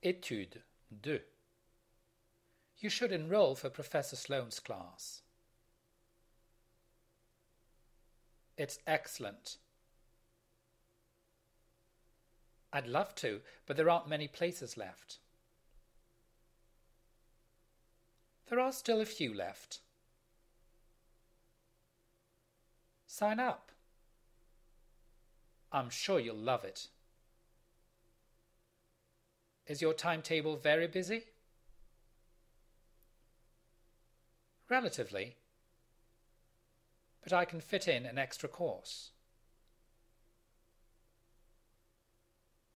Étude 2. You should enroll for Professor Sloane's class. It's excellent. I'd love to, but there aren't many places left. There are still a few left. Sign up. I'm sure you'll love it. Is your timetable very busy? Relatively. But I can fit in an extra course.